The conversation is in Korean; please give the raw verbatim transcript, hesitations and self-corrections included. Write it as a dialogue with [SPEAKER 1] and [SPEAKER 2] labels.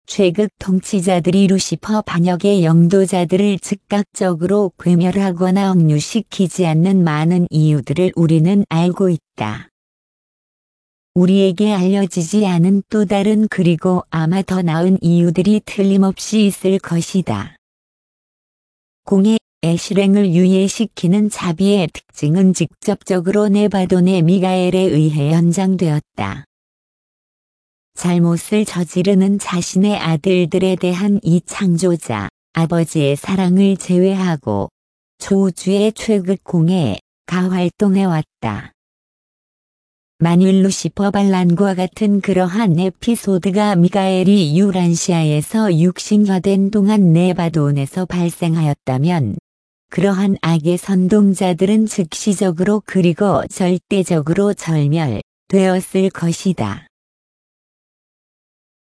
[SPEAKER 1] 최극 통치자들이 루시퍼 반역의 영도자들을 즉각적으로 괴멸하거나 억류시키지 않는 많은 이유들을 우리는 알고 있다. 우리에게 알려지지 않은 또 다른 그리고 아마 더 나은 이유들이 틀림없이 있을 것이다. 공의 실행을 유예시키는 자비의 특징은 직접적으로 네바돈의 미가엘에 의해 연장되었다. 잘못을 저지르는 자신의 아들들에 대한 이 창조자, 아버지의 사랑을 제외하고 초우주의 최극 공예가 활동해왔다. 만일 루시퍼 반란과 같은 그러한 에피소드가 미가엘이 유란시아에서 육신화된 동안 네바돈에서 발생하였다면 그러한 악의 선동자들은 즉시적으로 그리고 절대적으로 절멸되었을 것이다.